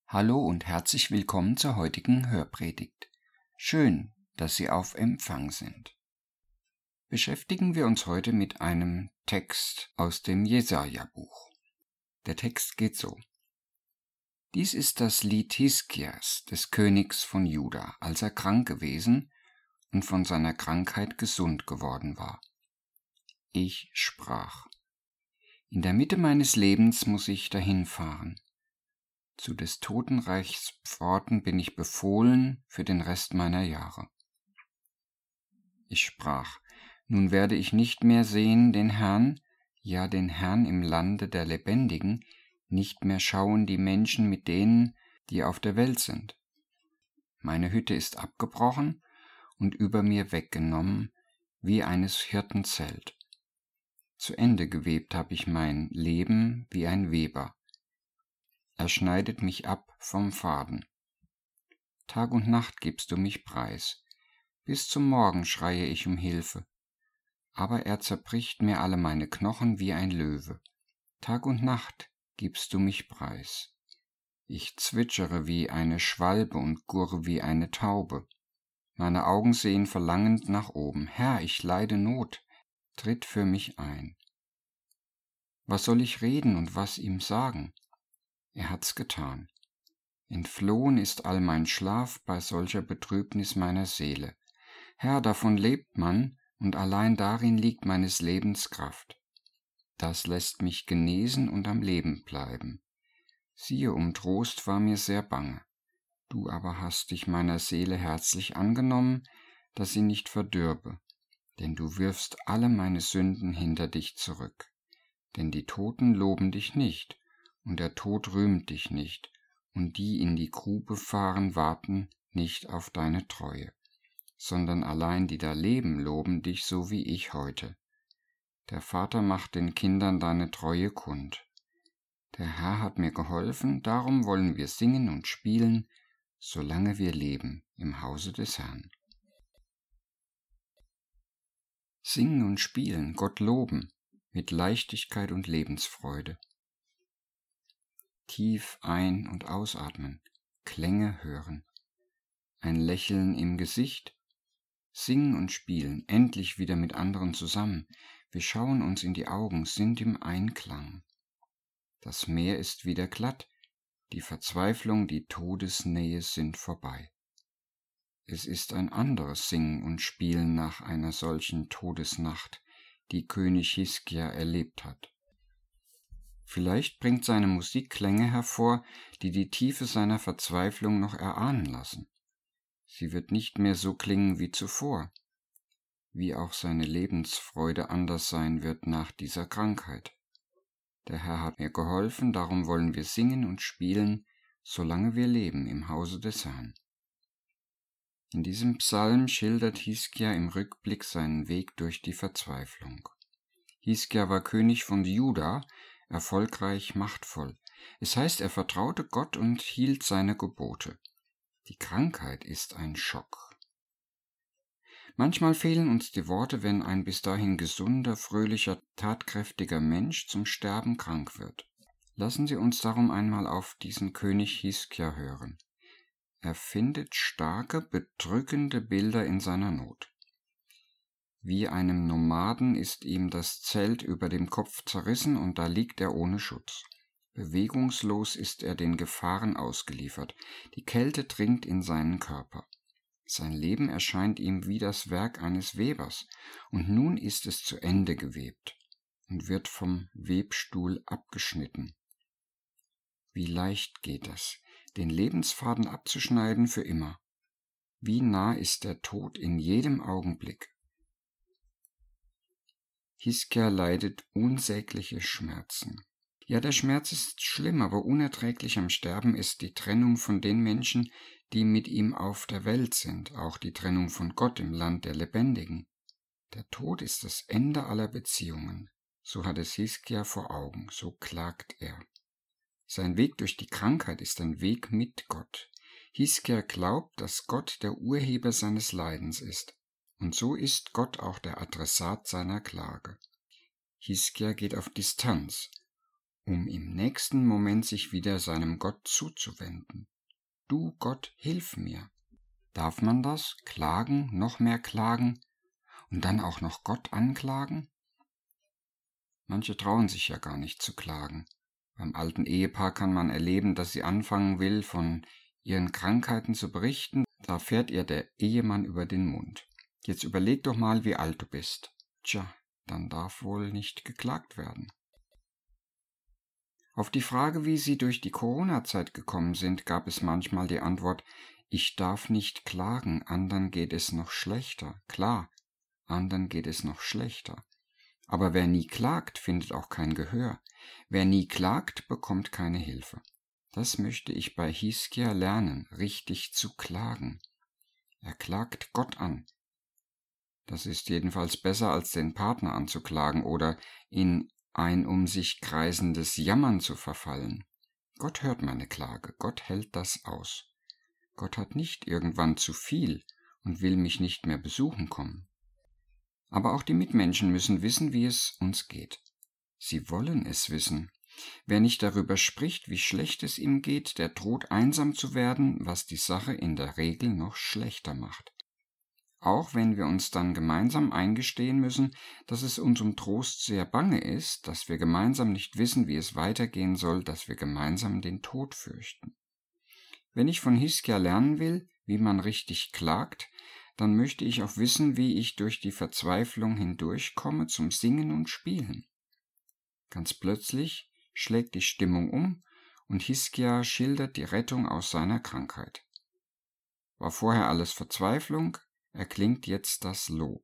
Hallo und herzlich willkommen zur heutigen Hörpredigt. Schön, dass Sie auf Empfang sind. Beschäftigen wir uns heute mit einem Text aus dem Jesaja-Buch. Der Text geht so: Dies ist das Lied Hiskias, des Königs von Juda, als er krank gewesen und von seiner Krankheit gesund geworden war. Ich sprach: In der Mitte meines Lebens muss ich dahinfahren. Zu des Totenreichs Pforten bin ich befohlen für den Rest meiner Jahre. Ich sprach: Nun werde ich nicht mehr sehen den Herrn, ja den Herrn im Lande der Lebendigen, nicht mehr schauen die Menschen mit denen, die auf der Welt sind. Meine Hütte ist abgebrochen und über mir weggenommen, wie eines Hirten Zelt. Zu Ende gewebt habe ich mein Leben wie ein Weber. Er schneidet mich ab vom Faden. Tag und Nacht gibst du mich preis. Bis zum Morgen schreie ich um Hilfe. Aber er zerbricht mir alle meine Knochen wie ein Löwe. Tag und Nacht gibst du mich preis. Ich zwitschere wie eine Schwalbe und gurre wie eine Taube. Meine Augen sehen verlangend nach oben. Herr, ich leide Not, tritt für mich ein. Was soll ich reden und was ihm sagen? Er hat's getan. Entflohen ist all mein Schlaf bei solcher Betrübnis meiner Seele. Herr, davon lebt man, und allein darin liegt meines Lebens Kraft. Das lässt mich genesen und am Leben bleiben. Siehe, um Trost war mir sehr bange. Du aber hast dich meiner Seele herzlich angenommen, dass sie nicht verdürbe, denn du wirfst alle meine Sünden hinter dich zurück. Denn die Toten loben dich nicht, und der Tod rühmt dich nicht, und die in die Grube fahren, warten nicht auf deine Treue, sondern allein die da leben, loben dich so wie ich heute. Der Vater macht den Kindern deine Treue kund. Der Herr hat mir geholfen, darum wollen wir singen und spielen, solange wir leben im Hause des Herrn. Singen und spielen, Gott loben, mit Leichtigkeit und Lebensfreude. Tief ein- und ausatmen, Klänge hören, ein Lächeln im Gesicht, singen und spielen, endlich wieder mit anderen zusammen. Wir schauen uns in die Augen, sind im Einklang. Das Meer ist wieder glatt, die Verzweiflung, die Todesnähe sind vorbei. Es ist ein anderes Singen und Spielen nach einer solchen Todesnacht, die König Hiskia erlebt hat. Vielleicht bringt seine Musik Klänge hervor, die die Tiefe seiner Verzweiflung noch erahnen lassen. Sie wird nicht mehr so klingen wie zuvor, wie auch seine Lebensfreude anders sein wird nach dieser Krankheit. Der Herr hat mir geholfen, darum wollen wir singen und spielen, solange wir leben im Hause des Herrn. In diesem Psalm schildert Hiskia im Rückblick seinen Weg durch die Verzweiflung. Hiskia war König von Juda, erfolgreich, machtvoll. Es heißt, er vertraute Gott und hielt seine Gebote. Die Krankheit ist ein Schock. Manchmal fehlen uns die Worte, wenn ein bis dahin gesunder, fröhlicher, tatkräftiger Mensch zum Sterben krank wird. Lassen Sie uns darum einmal auf diesen König Hiskia hören. Er findet starke, bedrückende Bilder in seiner Not. Wie einem Nomaden ist ihm das Zelt über dem Kopf zerrissen und da liegt er ohne Schutz. Bewegungslos ist er den Gefahren ausgeliefert. Die Kälte dringt in seinen Körper. Sein Leben erscheint ihm wie das Werk eines Webers, und nun ist es zu Ende gewebt und wird vom Webstuhl abgeschnitten. Wie leicht geht das, den Lebensfaden abzuschneiden für immer. Wie nah ist der Tod in jedem Augenblick. Hiskia leidet unsägliche Schmerzen. Ja, der Schmerz ist schlimm, aber unerträglich am Sterben ist die Trennung von den Menschen, die mit ihm auf der Welt sind, auch die Trennung von Gott im Land der Lebendigen. Der Tod ist das Ende aller Beziehungen. So hat es Hiskia vor Augen, so klagt er. Sein Weg durch die Krankheit ist ein Weg mit Gott. Hiskia glaubt, dass Gott der Urheber seines Leidens ist. Und so ist Gott auch der Adressat seiner Klage. Hiskia geht auf Distanz um im nächsten Moment sich wieder seinem Gott zuzuwenden. Du Gott, hilf mir. Darf man das? Klagen, noch mehr klagen und dann auch noch Gott anklagen? Manche trauen sich ja gar nicht zu klagen. Beim alten Ehepaar kann man erleben, dass sie anfangen will, von ihren Krankheiten zu berichten. Da fährt ihr der Ehemann über den Mund. Jetzt überleg doch mal, wie alt du bist. Tja, dann darf wohl nicht geklagt werden. Auf die Frage, wie sie durch die Corona-Zeit gekommen sind, gab es manchmal die Antwort: Ich darf nicht klagen, anderen geht es noch schlechter. Klar, anderen geht es noch schlechter. Aber wer nie klagt, findet auch kein Gehör. Wer nie klagt, bekommt keine Hilfe. Das möchte ich bei Hiskia lernen, richtig zu klagen. Er klagt Gott an. Das ist jedenfalls besser, als den Partner anzuklagen oder in ein um sich kreisendes Jammern zu verfallen. Gott hört meine Klage, Gott hält das aus. Gott hat nicht irgendwann zu viel und will mich nicht mehr besuchen kommen. Aber auch die Mitmenschen müssen wissen, wie es uns geht. Sie wollen es wissen. Wer nicht darüber spricht, wie schlecht es ihm geht, der droht einsam zu werden, was die Sache in der Regel noch schlechter macht. Auch wenn wir uns dann gemeinsam eingestehen müssen, dass es uns um Trost sehr bange ist, dass wir gemeinsam nicht wissen, wie es weitergehen soll, dass wir gemeinsam den Tod fürchten. Wenn ich von Hiskia lernen will, wie man richtig klagt, dann möchte ich auch wissen, wie ich durch die Verzweiflung hindurchkomme zum Singen und Spielen. Ganz plötzlich schlägt die Stimmung um und Hiskia schildert die Rettung aus seiner Krankheit. War vorher alles Verzweiflung, erklingt jetzt das Lob.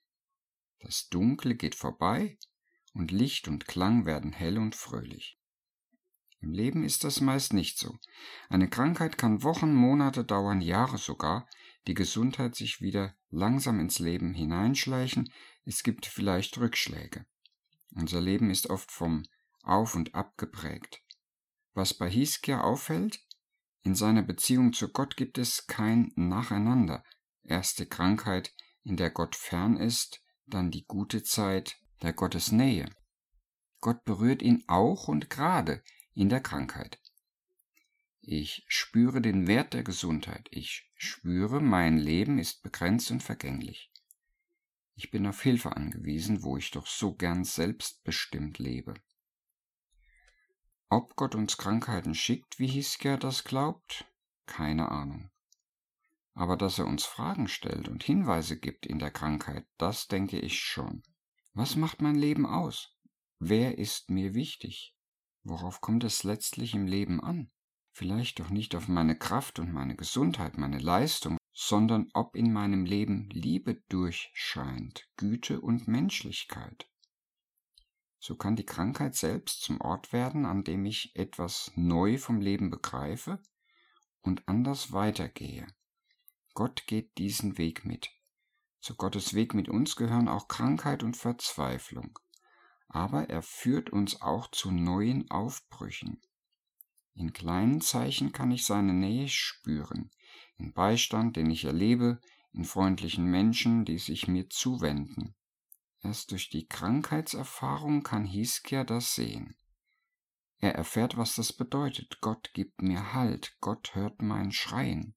Das Dunkle geht vorbei und Licht und Klang werden hell und fröhlich. Im Leben ist das meist nicht so. Eine Krankheit kann Wochen, Monate dauern, Jahre sogar, die Gesundheit sich wieder langsam ins Leben hineinschleichen, es gibt vielleicht Rückschläge. Unser Leben ist oft vom Auf und Ab geprägt. Was bei Hiskia auffällt, in seiner Beziehung zu Gott gibt es kein Nacheinander. Erst die Krankheit, in der Gott fern ist, dann die gute Zeit der Gottesnähe. Gott berührt ihn auch und gerade in der Krankheit. Ich spüre den Wert der Gesundheit. Ich spüre, mein Leben ist begrenzt und vergänglich. Ich bin auf Hilfe angewiesen, wo ich doch so gern selbstbestimmt lebe. Ob Gott uns Krankheiten schickt, wie Hiskia das glaubt? Keine Ahnung. Aber dass er uns Fragen stellt und Hinweise gibt in der Krankheit, das denke ich schon. Was macht mein Leben aus? Wer ist mir wichtig? Worauf kommt es letztlich im Leben an? Vielleicht doch nicht auf meine Kraft und meine Gesundheit, meine Leistung, sondern ob in meinem Leben Liebe durchscheint, Güte und Menschlichkeit. So kann die Krankheit selbst zum Ort werden, an dem ich etwas neu vom Leben begreife und anders weitergehe. Gott geht diesen Weg mit. Zu Gottes Weg mit uns gehören auch Krankheit und Verzweiflung. Aber er führt uns auch zu neuen Aufbrüchen. In kleinen Zeichen kann ich seine Nähe spüren, in Beistand, den ich erlebe, in freundlichen Menschen, die sich mir zuwenden. Erst durch die Krankheitserfahrung kann Hiskia das sehen. Er erfährt, was das bedeutet. Gott gibt mir Halt, Gott hört mein Schreien.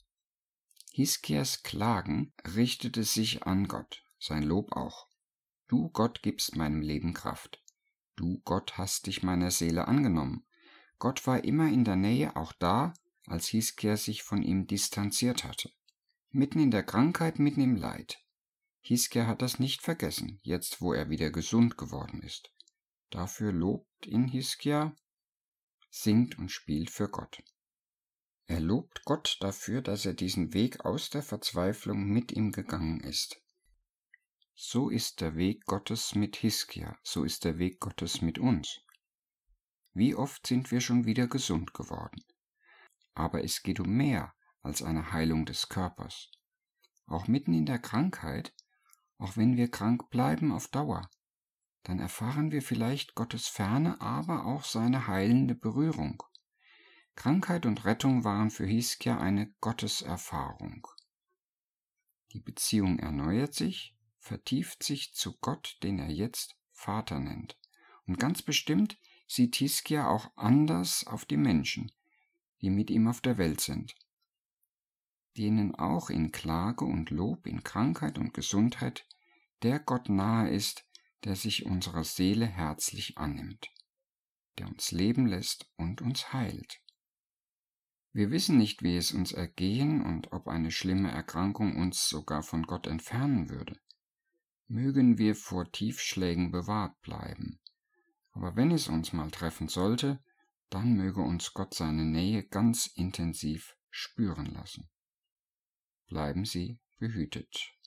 Hiskias Klagen richtete sich an Gott, sein Lob auch. Du, Gott, gibst meinem Leben Kraft. Du, Gott, hast dich meiner Seele angenommen. Gott war immer in der Nähe, auch da, als Hiskia sich von ihm distanziert hatte. Mitten in der Krankheit, mitten im Leid. Hiskia hat das nicht vergessen, jetzt wo er wieder gesund geworden ist. Dafür lobt ihn Hiskia, singt und spielt für Gott. Er lobt Gott dafür, dass er diesen Weg aus der Verzweiflung mit ihm gegangen ist. So ist der Weg Gottes mit Hiskia, so ist der Weg Gottes mit uns. Wie oft sind wir schon wieder gesund geworden? Aber es geht um mehr als eine Heilung des Körpers. Auch mitten in der Krankheit, auch wenn wir krank bleiben auf Dauer, dann erfahren wir vielleicht Gottes Ferne, aber auch seine heilende Berührung. Krankheit und Rettung waren für Hiskia eine Gotteserfahrung. Die Beziehung erneuert sich, vertieft sich zu Gott, den er jetzt Vater nennt. Und ganz bestimmt sieht Hiskia auch anders auf die Menschen, die mit ihm auf der Welt sind, denen auch in Klage und Lob, in Krankheit und Gesundheit der Gott nahe ist, der sich unserer Seele herzlich annimmt, der uns leben lässt und uns heilt. Wir wissen nicht, wie es uns ergehen und ob eine schlimme Erkrankung uns sogar von Gott entfernen würde. Mögen wir vor Tiefschlägen bewahrt bleiben. Aber wenn es uns mal treffen sollte, dann möge uns Gott seine Nähe ganz intensiv spüren lassen. Bleiben Sie behütet.